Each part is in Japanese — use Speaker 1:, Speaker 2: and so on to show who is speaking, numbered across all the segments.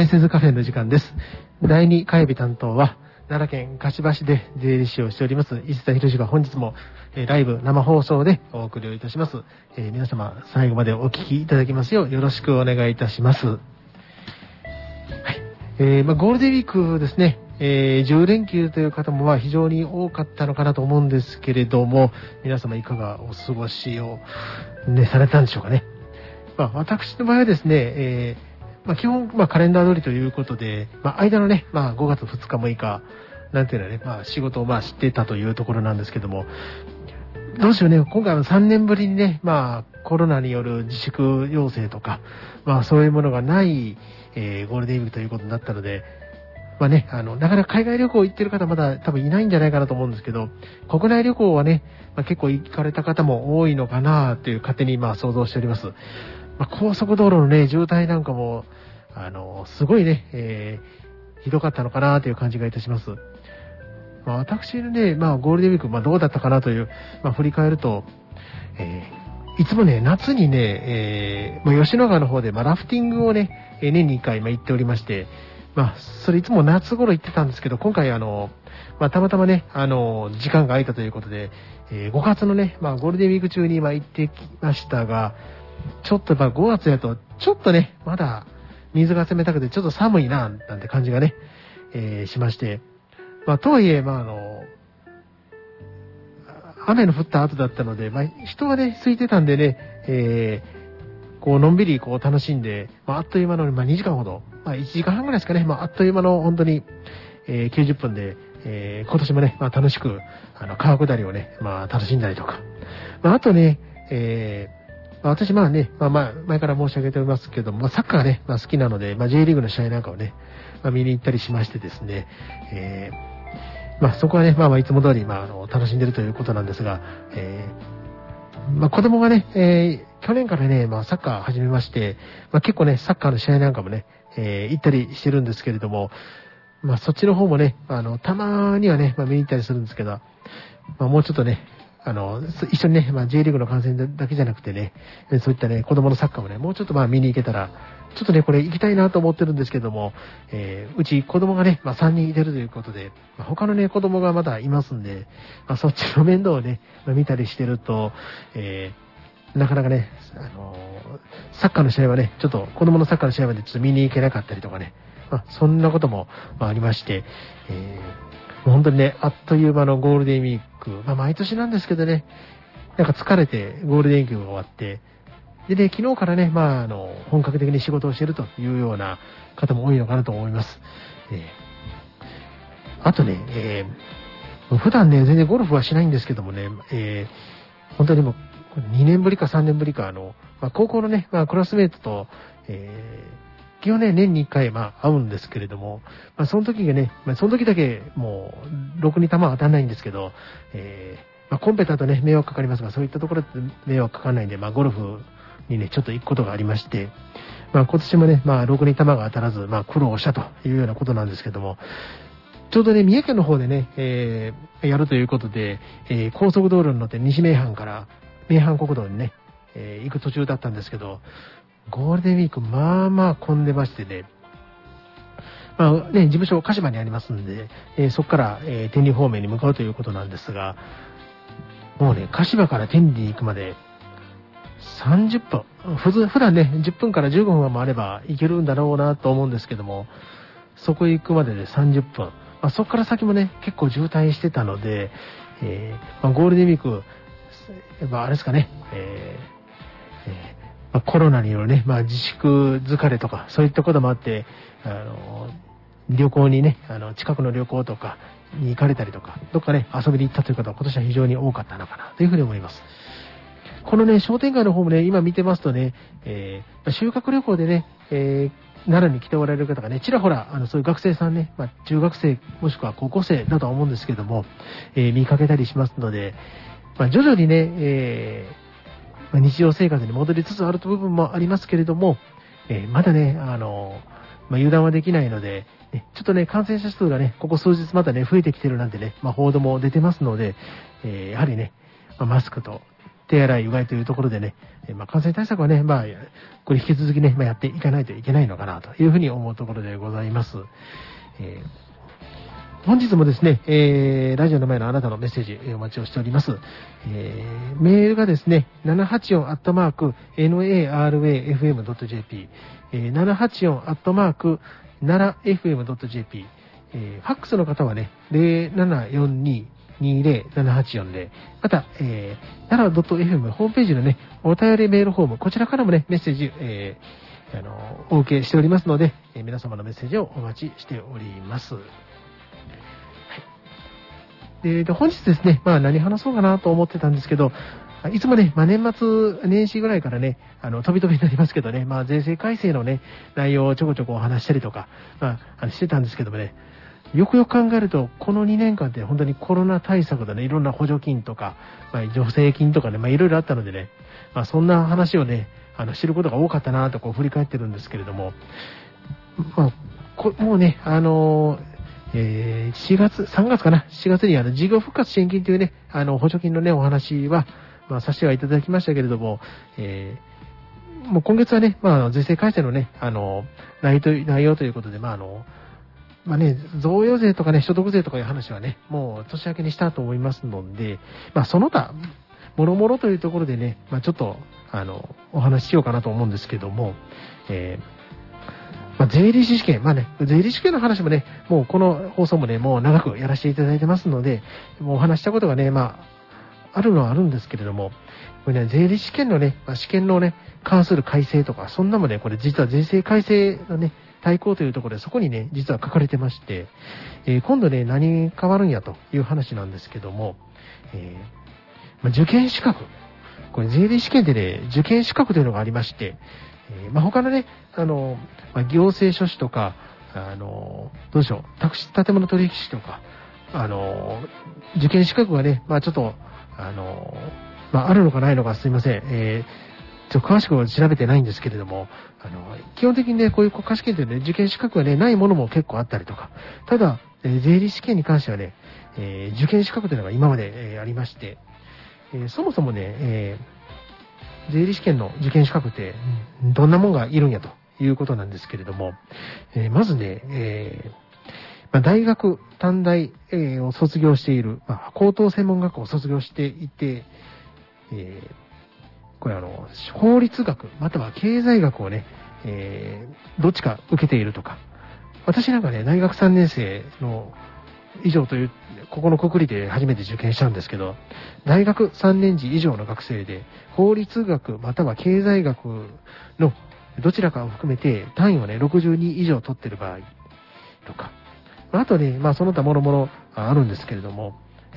Speaker 1: 大雪カフェの時間です。第2火曜日担当は、奈良県柏市で税理士をしております、石田博士が本日も、ライブ生放送でお送りをいたします。皆様、最後までお聞きいただきますようよろしくお願いいたします。はい。ゴールデンウィークですね、10連休という方も非常に多かったのかなと思うんですけれども、皆様いかがお過ごしを、されたんでしょうかね。私の場合はですね、基本、カレンダー通りということで、間のね、5月2日6日、なんていうのはね、仕事をしてたというところなんですけども、どうしようね、今回は3年ぶりにね、コロナによる自粛要請とか、そういうものがない、ゴールデンウィークということになったので、なかなか海外旅行行ってる方まだ多分いないんじゃないかなと思うんですけど、国内旅行はね、結構行かれた方も多いのかなという勝手に想像しております。高速道路のね、渋滞なんかも、すごいね、ひどかったのかなという感じがいたします。私のね、ゴールデンウィーク、どうだったかなという、振り返ると、いつもね、夏にね、吉野川の方で、ラフティングをね、年に1回、行っておりまして、それいつも夏頃行ってたんですけど、今回たまたまね、時間が空いたということで、5月のね、ゴールデンウィーク中に行ってきましたが、ちょっと5月やと、ちょっとね、まだ水が冷たくてちょっと寒いな、なんて感じがね、しまして。とはいえ、雨の降った後だったので、人はね、空いてたんでね、のんびり楽しんで、あっという間の、2時間ほど、1時間半ぐらいですかね、あっという間の本当に、90分で、今年もね、楽しく、川下りをね、楽しんだりとか。あとね、私前から申し上げておりますけども、サッカーがね、好きなので、J リーグの試合なんかをね、見に行ったりしましてですね、そこはね、いつも通り、楽しんでるということなんですが、子供がね、去年からね、サッカー始めまして、結構ね、サッカーの試合なんかもね、行ったりしてるんですけれども、そっちの方もね、たまにはね、見に行ったりするんですけど、もうちょっとね、一緒にね、J リーグの観戦だけじゃなくてね、そういったね、子供のサッカーもね、もうちょっと見に行けたら、ちょっとね、これ行きたいなと思ってるんですけども、うち子供がね、3人いてるということで、他のね、子供がまだいますんで、そっちの面倒をね、見たりしてると、なかなかね、サッカーの試合はね、ちょっと子供のサッカーの試合までちょっと見に行けなかったりとかね、そんなこともありまして、本当にね、あっという間のゴールデンウィーク、毎年なんですけどね、なんか疲れてゴールデンウィークが終わって、でね、昨日からね、本格的に仕事をしているというような方も多いのかなと思います。あとね、普段ね、全然ゴルフはしないんですけどもね、本当にもう2年ぶりか3年ぶりか、高校のね、クラスメイトと、基本ね、年に1回、会うんですけれども、その時がね、その時だけ、もう、ろくに球は当たらないんですけど、コンペだとね、迷惑かかりますが、そういったところで迷惑かかんないんで、ゴルフにね、ちょっと行くことがありまして、今年もね、ろくに球が当たらず、苦労したというようなことなんですけども、ちょうどね、三重県の方でね、やるということで、高速道路に乗って西名阪から名阪国道にね、行く途中だったんですけど、ゴールデンウィーク、混んでましてね、事務所、鹿島にありますんで、そこから、天理方面に向かうということなんですが、もうね、鹿島から天理に行くまで30分。普段ね、10分から15分もあれば行けるんだろうなと思うんですけども、そこへ行くまでで30分。そこから先もね、結構渋滞してたので、ゴールデンウィーク、あれですかね、コロナによるね、自粛疲れとか、そういったこともあって、旅行にね、近くの旅行とかに行かれたりとか、どっかね、遊びに行ったという方は今年は非常に多かったのかな、というふうに思います。このね、商店街の方もね、今見てますとね、修学旅行でね、奈良に来ておられる方がね、ちらほら、そういう学生さんね、中学生、もしくは高校生だとは思うんですけども、見かけたりしますので、徐々にね、日常生活に戻りつつある部分もありますけれども、まだね、油断はできないので、ちょっとね、感染者数がね、ここ数日まだね、増えてきてるなんてね、報道も出てますので、やはりね、マスクと手洗いうがいというところでね、感染対策はね、これ引き続きね、やっていかないといけないのかなというふうに思うところでございます。本日もですね、ラジオの前のあなたのメッセージお待ちをしております。メールがですね、784-narafm.jp、784-narafm.jp、ファックスの方はね、0742-20-7840、また、奈良.fm ホームページのね、お便りメールフォーム、こちらからもね、メッセージ、お受けしておりますので、皆様のメッセージをお待ちしております。本日ですね、何話そうかなと思ってたんですけど、いつもね、年末年始ぐらいからね、飛び飛びになりますけどね、税制改正のね、内容をちょこちょこお話したりとか、してたんですけどもね、よくよく考えると、この2年間って本当にコロナ対策でね、いろんな補助金とか、助成金とかね、いろいろあったのでね、そんな話をね、知ることが多かったなとこう振り返ってるんですけれども、もうね、3月かな、4月に事業復活支援金というね、補助金のね、お話は、させてはいただきましたけれども、もう今月はね、税制改正のね、内容ということで、贈与税とかね、所得税とかいう話はね、もう年明けにしたと思いますので、その他、もろもろというところでね、ちょっと、お話ししようかなと思うんですけども、税理士試験、税理士試験の話もね、もうこの放送もね、もう長くやらせていただいてますので、もうお話したことがね、あるのはあるんですけれども、これね、税理士試験のね、試験のね、関する改正とか、そんなもね、これ実は税制改正のね、対抗というところでそこにね、実は書かれてまして、今度ね、何変わるんやという話なんですけども、受験資格。これ税理士試験でね、受験資格というのがありまして、他のね、行政書士とか、どうでしょう、建物取引士とか、受験資格がね、ちょっと、あるのかないのかすいません。詳しく調べてないんですけれども、基本的にね、こういう国家試験というね、受験資格がね、ないものも結構あったりとか、ただ、税理士試験に関してはね、受験資格というのが今まで、ありまして、そもそもね、税理士試験の受験資格ってどんなもんがいるんやということなんですけれども、まずね、大学、短大、を卒業している、高等専門学校を卒業していて、これ法律学または経済学をね、どっちか受けているとか、私なんかね、大学3年生の以上という、ここのくくりで初めて受験したんですけど、大学3年時以上の学生で、法律学または経済学のどちらかを含めて単位をね、62以上取っている場合とか、あとね、その他もろもろあるんですけれども、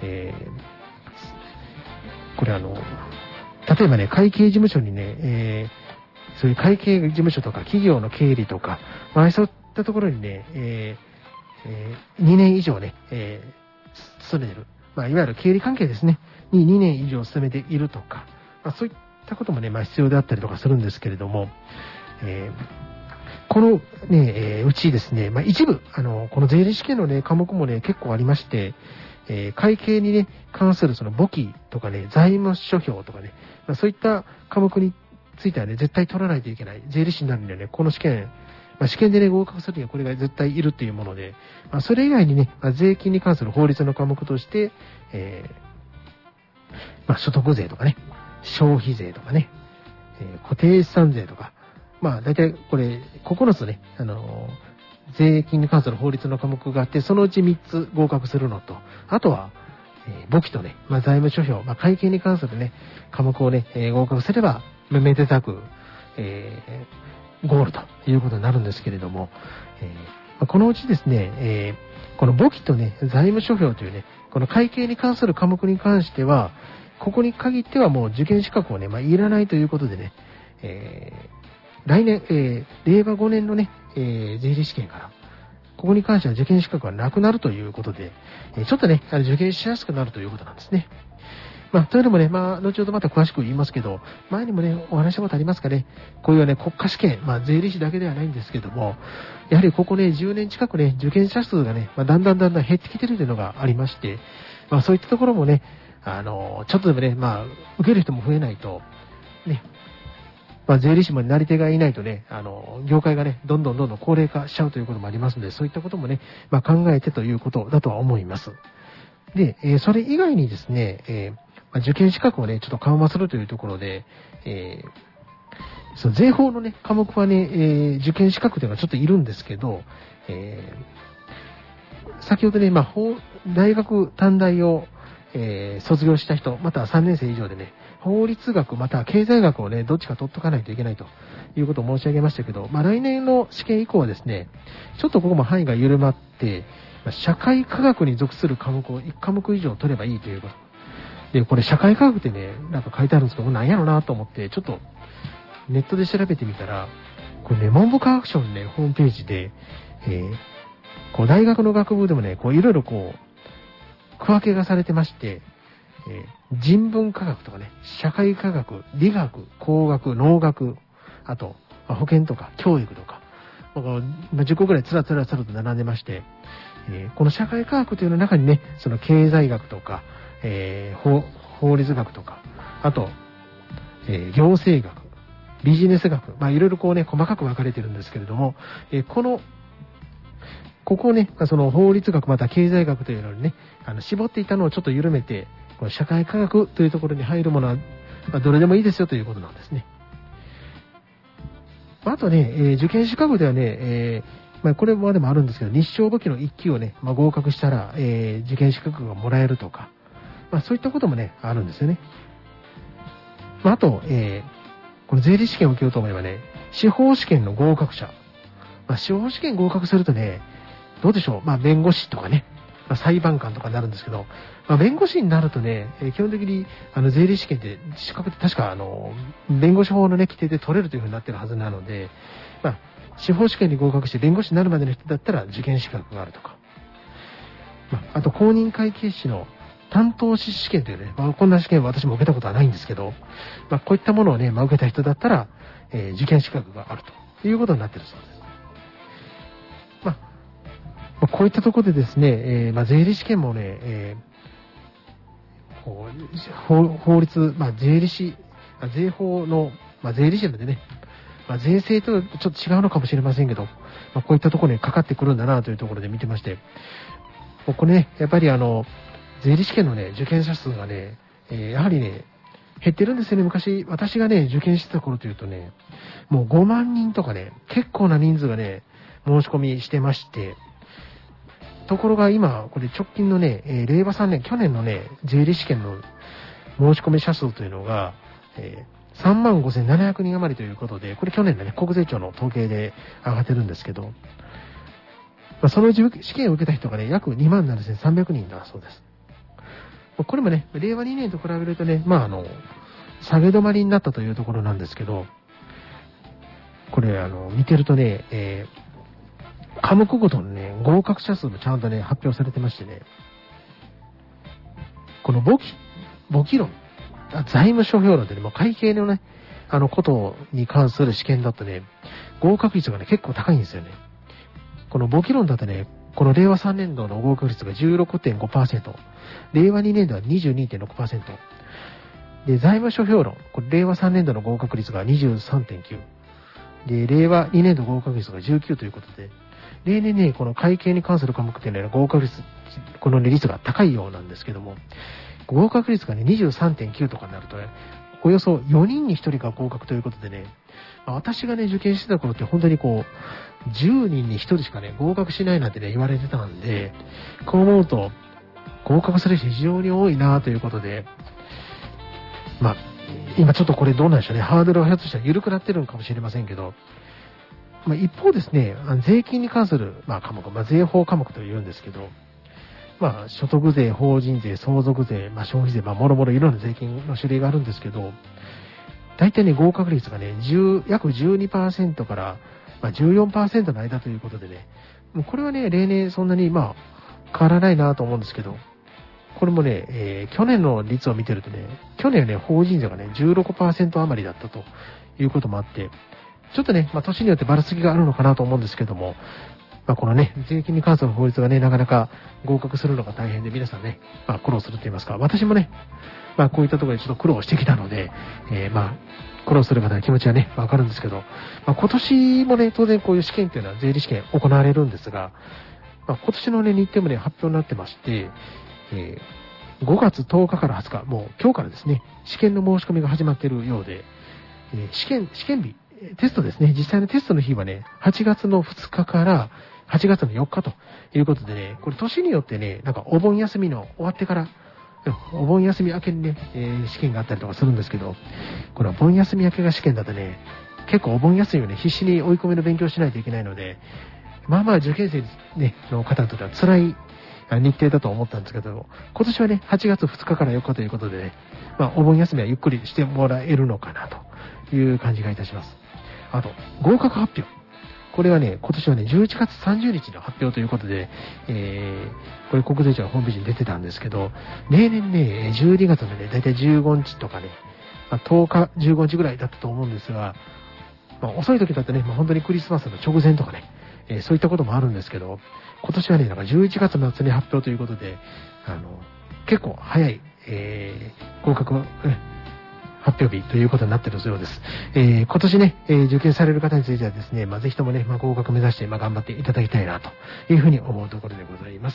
Speaker 1: これ例えばね、会計事務所にね、そういう会計事務所とか企業の経理とか、そういったところにね、2年以上ね、勤めている。いわゆる経理関係ですね。に2年以上勤めているとか、そういったこともね、必要であったりとかするんですけれども、このね、うちですね、一部、この税理士試験のね、科目もね、結構ありまして、会計にね、関するその簿記とかね、財務諸表とかね、そういった科目についてはね、絶対取らないといけない。税理士になるにはね、この試験、試験でね、合格するにはこれが絶対いるっていうもので、それ以外にね、税金に関する法律の科目として、所得税とかね、消費税とかね、固定資産税とか、大体これ9つね、税金に関する法律の科目があって、そのうち3つ合格するのと、あとは、簿記とね、財務諸表、会計に関するね、科目をね、合格すれば、めでたく、ゴールということになるんですけれども、このうちですね、この簿記とね、財務諸表というね、この会計に関する科目に関しては、ここに限ってはもう受験資格をね、いらないということでね、来年、令和5年のね、税理士試験から、ここに関しては受験資格はなくなるということで、ちょっとね、受験しやすくなるということなんですね。というのもね、後ほどまた詳しく言いますけど、前にもね、お話したことありますかね、こういうね、国家試験、税理士だけではないんですけども、やはりここね、10年近くね、受験者数がね、だんだん減ってきてるというのがありまして、そういったところもね、ちょっとでもね、 受ける人も増えないと、ね、税理士もなり手がいないとね、業界がね、どんどん高齢化しちゃうということもありますので、そういったこともね、考えてということだとは思います。で、それ以外にですね、受験資格をね、ちょっと緩和するというところで、その税法のね、科目はね、受験資格というのはちょっといるんですけど、先ほどね、大学短大を、卒業した人、または3年生以上でね、法律学または経済学をね、どっちか取っとかないといけないということを申し上げましたけど、来年の試験以降はですね、ちょっとここも範囲が緩まって、社会科学に属する科目を1科目以上取ればいいということ。で、これ社会科学ってね、なんか書いてあるんですけど、何やろなと思って、ちょっとネットで調べてみたら、これね、文部科学省のね、ホームページで、こう大学の学部でもね、こういろいろこう、区分けがされてまして、人文科学とかね、社会科学、理学、工学、農学、あと、保健とか教育とか、10個くらいつらつらと並んでまして、この社会科学というの中にね、その経済学とか、法律学とか、あと、行政学、ビジネス学、いろいろこうね、細かく分かれてるんですけれども、ここをね、その法律学また経済学というのにね、絞っていたのをちょっと緩めて、この社会科学というところに入るものは、どれでもいいですよということなんですね。あとね、受験資格ではね、これまでもあるんですけど、日照簿記の1級をね、合格したら、受験資格がもらえるとか、そういったこともね、あるんですよね。あと、この税理士試験を受けようと思えばね、司法試験の合格者。司法試験合格するとね、どうでしょう、弁護士とかね、裁判官とかになるんですけど、弁護士になるとね、基本的に税理士試験って資格って確か弁護士法のね規定で取れるというふうになってるはずなので、司法試験に合格して弁護士になるまでの人だったら受験資格があるとか、あと公認会計士の担当士試験というね、こんな試験は私も受けたことはないんですけど、こういったものをね、受けた人だったら、受験資格があるということになっているそうです。こういったところでですね、税理士試験もね、法律、税理士、税法の、税理士なのでね、税制とちょっと違うのかもしれませんけど、こういったところにかかってくるんだなというところで見てまして、これね、やっぱり税理士試験のね、受験者数がね、やはりね、減ってるんですよね。昔、私がね、受験してた頃というとね、もう5万人とかね、結構な人数がね、申し込みしてまして、ところが今、これ直近のね、令和3年、去年のね、税理士試験の申し込み者数というのが、35,700 人余りということで、これ去年のね、国税庁の統計で上がってるんですけど、その試験を受けた人がね、約 27,300 人だそうです。これもね、令和2年と比べるとね、下げ止まりになったというところなんですけど、これ見てるとね、科目ごとのね、合格者数もちゃんとね、発表されてましてね、この簿記論、財務諸表論でね、会計のね、ことに関する試験だとね、合格率がね、結構高いんですよね。この簿記論だとね、この令和3年度の合格率が 16.5%、令和2年度は 22.6%、で、財務諸表論、これ令和3年度の合格率が 23.9%、で、令和2年度合格率が 19% ということで、例年ね、この会計に関する科目っていうのは合格率、この、ね、率が高いようなんですけども、合格率がね、23.9 とかになるとね、およそ4人に1人が合格ということでね、私がね、受験してた頃って本当にこう、10人に1人しかね、合格しないなんてね、言われてたんで、こう思うと、合格する人非常に多いなということで、今ちょっとこれどうなんでしょうね、ハードルはひょっとしたら緩くなってるのかもしれませんけど、一方ですね、税金に関する、科目、税法科目と言うんですけど、所得税、法人税、相続税、消費税、もろもろいろんな税金の種類があるんですけど、大体ね、合格率がね、約 12% から、14% の間ということでね、もうこれはね、例年そんなに変わらないなと思うんですけど、これもね、去年の率を見てるとね、去年ね、法人税がね、16% 余りだったということもあって、ちょっとね、年によってばらつきがあるのかなと思うんですけども、このね、税金に関する法律がね、なかなか合格するのが大変で、皆さんね、苦労すると言いますか、私もね、 まあこういったところでちょっと苦労してきたので、まあ苦労する方の気持ちはね、わかるんですけど、まあ今年もね、当然こういう試験っていうのは税理試験行われるんですが、まあ今年のね、日程もね、発表になってまして、5月10日から20日、もう今日からですね、試験の申し込みが始まっているようで、試験日、テストですね、実際のテストの日はね、8月の2日から8月の4日ということでね、これ年によってね、なんかお盆休みの終わってから、お盆休み明けにね、試験があったりとかするんですけど、このお盆休み明けが試験だとね、結構お盆休みをね、必死に追い込みの勉強しないといけないので、まあまあ受験生、ね、の方にとっては辛い日程だと思ったんですけど、今年はね、8月2日から4日ということでね、まあお盆休みはゆっくりしてもらえるのかなという感じがいたします。あと、合格発表。これはね、今年はね、11月30日の発表ということで、これ国税庁のホームページに出てたんですけど、例年ね、12月のね、だいたい15日とかね、まあ、10日、15日ぐらいだったと思うんですが、まあ、遅い時だとね、まあ、本当にクリスマスの直前とかね、そういったこともあるんですけど、今年はね、なんか11月の末に発表ということで、結構早い、合格、発表日ということになっているそうです。今年ね、受験される方についてはですね、まあ、ぜひともね、まあ、合格目指して、まあ、頑張っていただきたいなというふうに思うところでございます。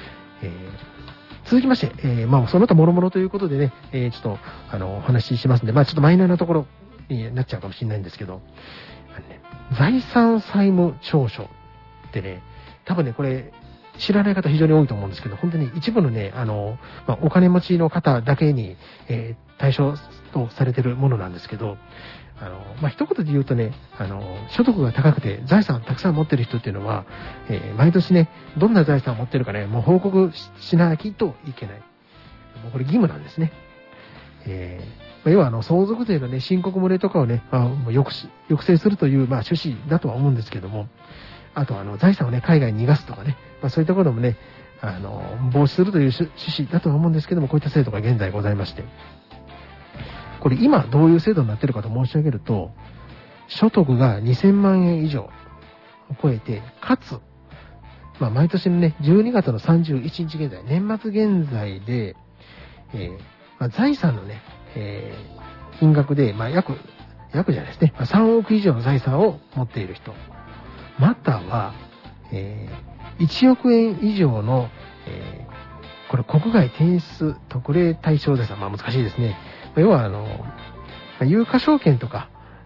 Speaker 1: 続きまして、まあ、その他諸々ということでね、ちょっと、お話ししますんで、まあ、ちょっとマイナーなところになっちゃうかもしれないんですけど、財産債務調書ってね、多分ね、これ、知らない方非常に多いと思うんですけど、本当に一部のね、まあ、お金持ちの方だけに、対象とされているものなんですけど、まあ、一言で言うとね、所得が高くて財産たくさん持ってる人っていうのは、毎年ね、どんな財産を持ってるかね、もう報告しなきゃといけない。もうこれ義務なんですね。まあ、要は相続税のね、申告漏れとかをね、まあ、抑制するという、まあ、趣旨だとは思うんですけども、あと財産をね、海外に逃がすとかね、まあ、そういったこともね、防止するという趣旨だとは思うんですけども、こういった制度が現在ございまして、これ今どういう制度になっているかと申し上げると、所得が2000万円以上を超えて、かつ、まあ、毎年のね、12月の31日現在、年末現在で、まあ、財産のね、金額で、まあ、約じゃないですね、まあ、3億以上の財産を持っている人、または、1億円以上の、これ国外転出特例対象財産、まあ難しいですね。要は有価証券とか、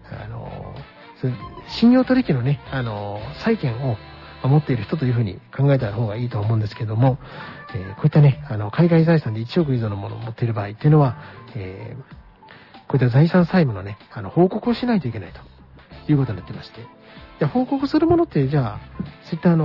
Speaker 1: 信用取引のね、債券を持っている人というふうに考えた方がいいと思うんですけども、こういったね、海外財産で1億以上のものを持っている場合っていうのは、こういった財産債務のね、報告をしないといけないということになってまして、じゃあ報告するものって、じゃあ、そういった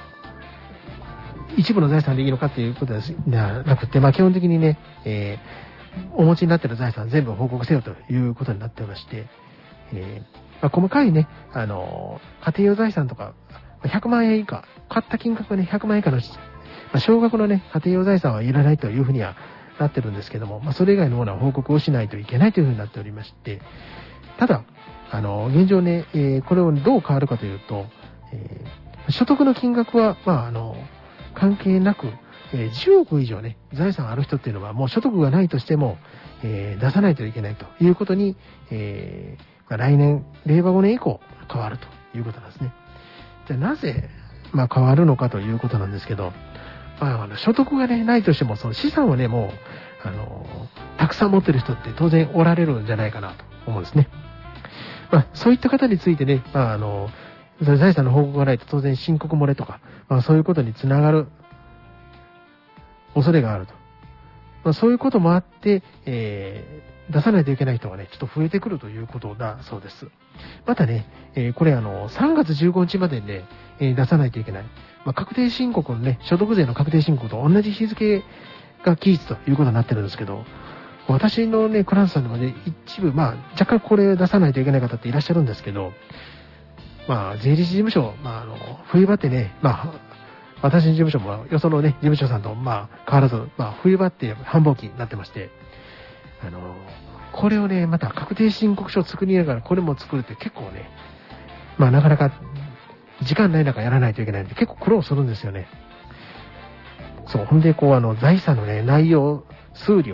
Speaker 1: 一部の財産でいいのかっていうことではなくて、まあ基本的にね、お持ちになっている財産全部報告せよということになってまして、まあ、細かいね、家庭用財産とか、100万円以下、買った金額がね、100万円以下の、まあ、少額のね、家庭用財産はいらないというふうにはなってるんですけども、まあ、それ以外のものは報告をしないといけないというふうになっておりまして、ただ、現状ね、これをどう変わるかというと、所得の金額は、まあ、関係なく、10億以上ね、財産ある人っていうのはもう所得がないとしても、出さないといけないということに、まあ、来年、令和5年以降変わるということなんですね。じゃあなぜ、まあ、変わるのかということなんですけど、まあ、所得がね、ないとしても、その資産をね、もう、たくさん持ってる人って当然おられるんじゃないかなと思うんですね。まあ、そういった方についてね、まあ、財産の報告がないと当然申告漏れとか、まあ、そういうことにつながる恐れがあると。まあ、そういうこともあって、出さないといけない人がね、ちょっと増えてくるということだそうです。またね、これ3月15日までにね、出さないといけない。まあ、確定申告のね、所得税の確定申告と同じ日付が期日ということになってるんですけど、私のね、クラスさんでもね、一部、まあ、若干これ出さないといけない方っていらっしゃるんですけど、まあ、税理士事務所、まあ、冬場ってね、まあ、私の事務所も、よそのね、事務所さんと、まあ、変わらず、まあ、冬場って繁忙期になってまして、これをね、また確定申告書を作りながら、これも作るって結構ね、まあ、なかなか、時間ない中やらないといけないんで、結構苦労するんですよね。そう、ほんで、財産のね、内容、数量、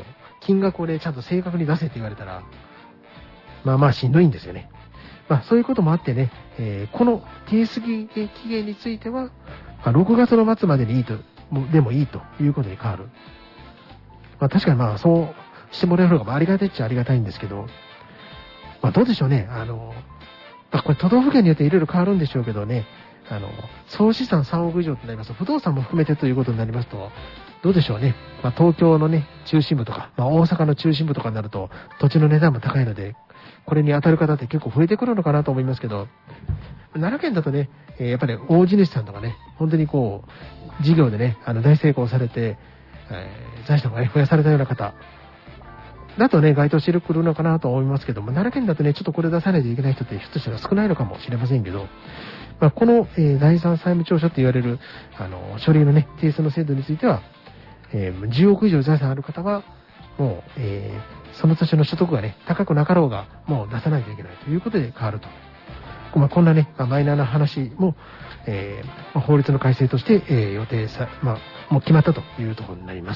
Speaker 1: 金額をね、ちゃんと正確に出せって言われたら、まあまあしんどいんですよね。まあそういうこともあってね、この提出期限については、まあ、6月の末までにいいと、でもいいということに変わる。まあ確かにまあそうしてもらえるのがありがたいっちゃありがたいんですけど、まあどうでしょうね。これ都道府県によっていろいろ変わるんでしょうけどね、総資産3億以上となりますと、不動産も含めてということになりますと、どうでしょうね。まあ東京のね、中心部とか、まあ大阪の中心部とかになると、土地の値段も高いので、これに当たる方って結構増えてくるのかなと思いますけど、奈良県だとね、やっぱり大地主さんとかね、本当にこう、事業でね、大成功されて、財産がね、増やされたような方、だとね、該当してくるのかなと思いますけども、奈良県だとね、ちょっとこれ出さないといけない人ってひょっとしたら少ないのかもしれませんけど、まあ、この、第三債務調書と言われる、書類のね、提出の制度については、10億以上財産ある方は、もう、その年の所得がね、高くなかろうが、もう出さないといけないということで変わると。まあ、こんなね、マイナーな話も、法律の改正として、予定さ、もう決まったというところになります。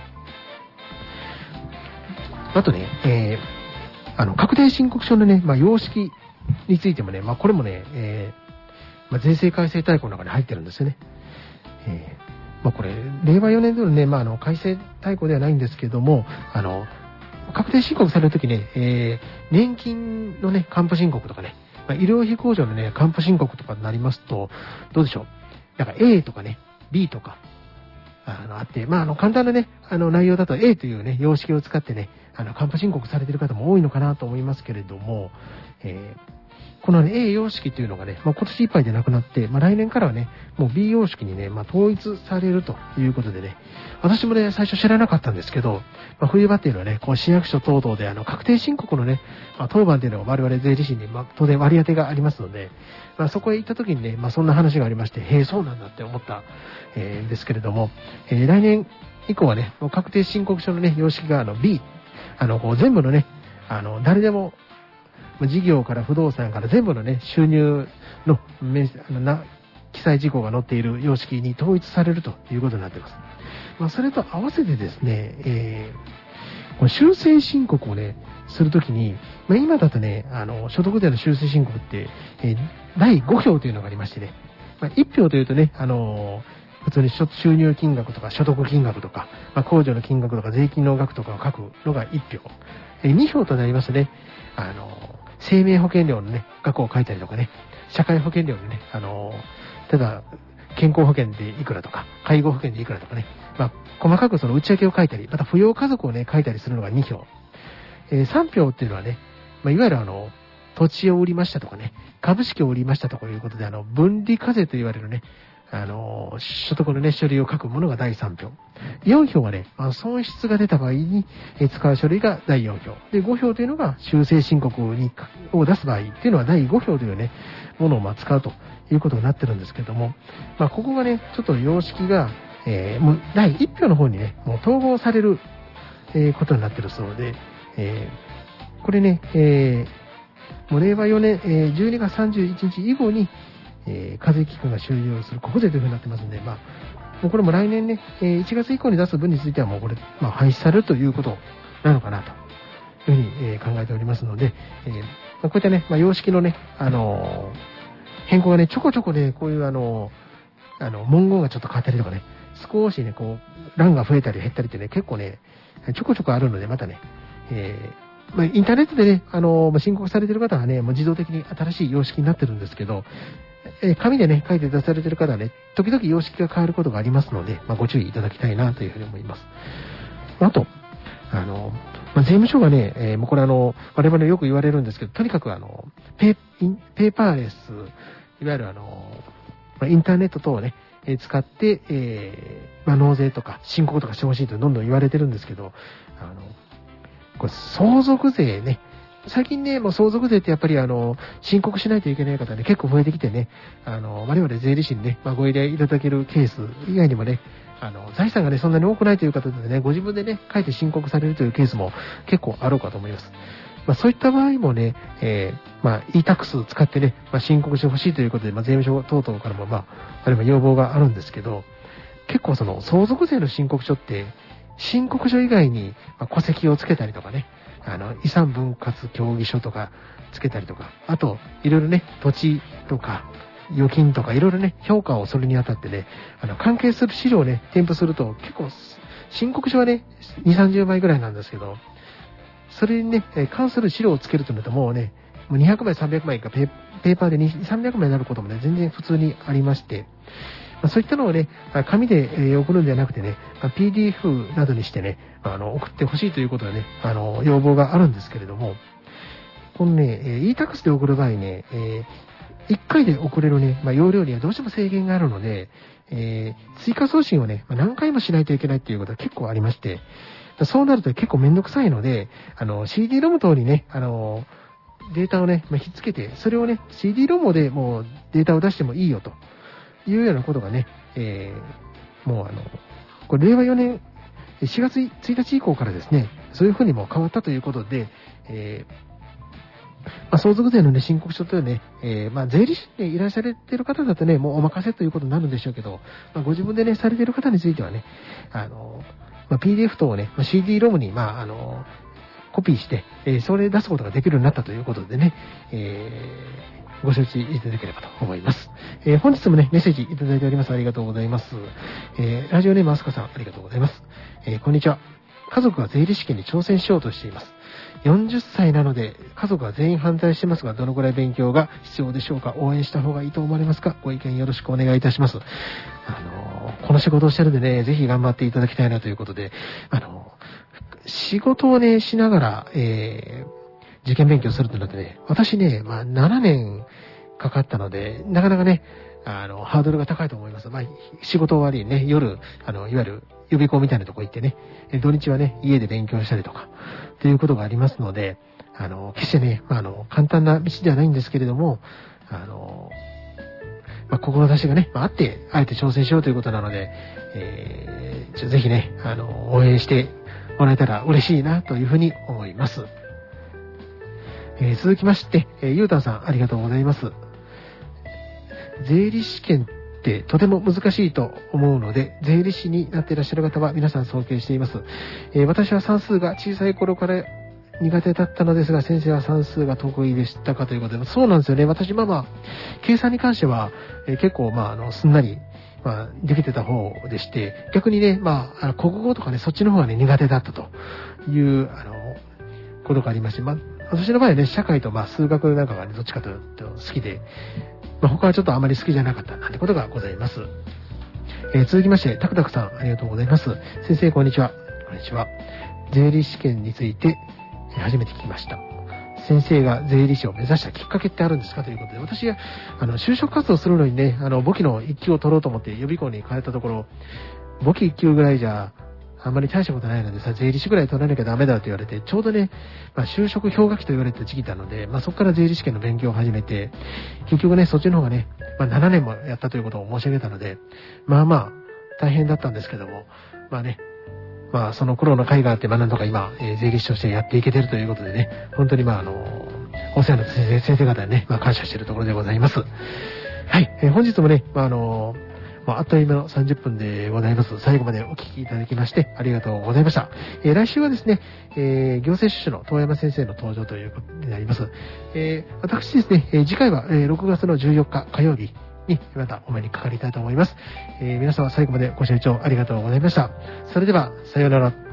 Speaker 1: あとね、確定申告書のね、様式についてもね、これもね、税制改正大綱の中に入ってるんですよね。これ、令和4年度のね、改正大綱ではないんですけども、確定申告されるときね、年金のね、還付申告とかね、医療費控除のね、還付申告とかになりますと、どうでしょう。なんか A とかね、B とか、あって、簡単なね、内容だと A というね、様式を使ってね、還付申告されている方も多いのかなと思いますけれども、この、ね、A 様式というのがね、今年いっぱいでなくなって、来年からはね、もう B 様式にね、統一されるということでね、私もね、最初知らなかったんですけど、冬場っていうのはね、こう市役所等々で確定申告のね、当番っていうのが我々税理士に、当然割り当てがありますので、そこへ行った時にね、そんな話がありまして、へえ、そうなんだって思った、んですけれども、来年以降はね、確定申告書のね、様式がB、こう全部のね、誰でも、事業から不動産から全部のね、収入の記載事項が載っている様式に統一されるということになっています。それと合わせてですね、この修正申告をね、するときに、今だとね、所得税の修正申告って、第5票というのがありましてね、1票というとね、普通に収入金額とか所得金額とか、控除の金額とか税金の額とかを書くのが1票。2票となりますとね、生命保険料のね、額を書いたりとかね、社会保険料のね、ただ、健康保険でいくらとか、介護保険でいくらとかね、細かくその内訳を書いたり、また扶養家族をね、書いたりするのが2票。3票っていうのはね、いわゆる土地を売りましたとかね、株式を売りましたとかいうことで、分離課税と言われるね、所得のね、書類を書くものが第3票。4票はね、損失が出た場合に使う書類が第4票。で、5票というのが修正申告を出す場合っていうのは第5票というね、ものを使うということになってるんですけども、ここがね、ちょっと様式が、もう第1票の方にね、もう統合される、ことになってるそうで、これね、もう令和4年、12月31日以後に、課税期間が終了する国税というふうになってますんで、もうこれも来年ね、1月以降に出す分についてはもうこれ、廃止されるということなのかなというふうに、考えておりますので、こういったね、様式のね、変更がね、ちょこちょこね、こういう文言がちょっと変わったりとかね、少しね、こう、欄が増えたり減ったりってね、結構ね、ちょこちょこあるので、またね、インターネットでね、申告されている方はね、もう自動的に新しい様式になってるんですけど、紙でね、書いて出されている方はね、時々様式が変わることがありますので、ご注意いただきたいなというふうに思います。あと、税務署がね、もうこれ我々よく言われるんですけど、とにかくペーパーレス、いわゆるインターネット等をね、使って、納税とか申告とかしてほしいとどんどん言われてるんですけど、これ相続税ね、最近ね、もう相続税ってやっぱり申告しないといけない方ね、結構増えてきてね、我々税理士にね、ご依頼いただけるケース以外にもね、財産がね、そんなに多くないという方でね、ご自分でね、書いて申告されるというケースも結構あろうかと思います。そういった場合もね、e-tax 使ってね、申告してほしいということで、税務署等々からもあるいは要望があるんですけど、結構その相続税の申告書って、 申告書以外に、戸籍をつけたりとかね、遺産分割協議書とかつけたりとか、あと、いろいろね、土地とか、預金とかいろいろね、評価をするにあたってね、関係する資料をね、添付すると結構、申告書はね、2、30枚ぐらいなんですけど、それにね、関する資料をつけるとなるともうね、もう200枚、300枚かペーパーで2、300枚になることもね、全然普通にありまして、そういったのをね、紙で送るんじゃなくてね、PDF などにしてね、送ってほしいということでね、要望があるんですけれども、このね、e-tax で送る場合ね、1回で送れるね、容量にはどうしても制限があるので、追加送信をね、何回もしないといけないっていうことは結構ありまして、そうなると結構めんどくさいので、CD-ROM 等にね、データをね、ひっつけて、それをね、CD-ROM でもうデータを出してもいいよというようなことがね、もうこれ令和4年4月1日以降からですね、そういうふうにも変わったということで、相続税のね、申告書というね、税理士でいらっしゃれている方だとね、もうお任せということになるんでしょうけど、ご自分でね、されている方についてはね、PDF 等をね、CD-ROM に、コピーして、それで出すことができるようになったということでね、ご承知いただければと思います。本日もね、メッセージいただいております。ありがとうございます。ラジオネームあすかさん、ありがとうございます。こんにちは。家族が税理士試験に挑戦しようとしています。40歳なので、家族は全員反対してますが、どのくらい勉強が必要でしょうか？応援した方がいいと思われますか？ご意見よろしくお願いいたします。この仕事をしてるんでね、ぜひ頑張っていただきたいなということで、仕事をね、しながら、受験勉強するとなってね、私ね、7年かかったので、なかなかね、ハードルが高いと思います。仕事終わりにね、夜、いわゆる予備校みたいなとこ行ってね、土日はね、家で勉強したりとか、ということがありますので、決してね、簡単な道ではないんですけれども、志がね、あえて挑戦しようということなので、ぜひね、応援してもらえたら嬉しいなというふうに思います。続きまして、ゆうたんさん、ありがとうございます。税理士試験ってとても難しいと思うので、税理士になっていらっしゃる方は皆さん尊敬しています。私は算数が小さい頃から苦手だったのですが、先生は算数が得意でしたかということで、そうなんですよね。私、計算に関しては、結構、すんなり、できてた方でして、逆にね、国語とかね、そっちの方がね、苦手だったという、ことがありまして、私の場合はね、社会と数学なんかがね、どっちかというと好きで、他はちょっとあまり好きじゃなかったなんてことがございます。続きまして、タクタクさん、ありがとうございます。先生、こんにちは。こんにちは。税理士試験について、初めて聞きました。先生が税理士を目指したきっかけってあるんですかということで、私が、就職活動するのにね、簿記の1級を取ろうと思って予備校に通ったところ、簿記1級ぐらいじゃ、あんまり大したことないのでさ、税理士ぐらい取らなきゃダメだと言われて、ちょうどね、就職氷河期と言われた時期なので、そこから税理士試験の勉強を始めて、結局ね、そっちの方がね、7年もやったということを申し上げたので、大変だったんですけども、その苦労の甲斐があって、なんとか今、税理士としてやっていけてるということでね、本当にお世話の先生方にね、感謝しているところでございます。はい、本日もね、あっという間の30分でございます。最後までお聞きいただきましてありがとうございました。来週はですね、行政書士の遠山先生の登場ということになります。私ですね、次回は6月の14日火曜日にまたお目にかかりたいと思います。皆様最後までご清聴ありがとうございました。それでは、さようなら。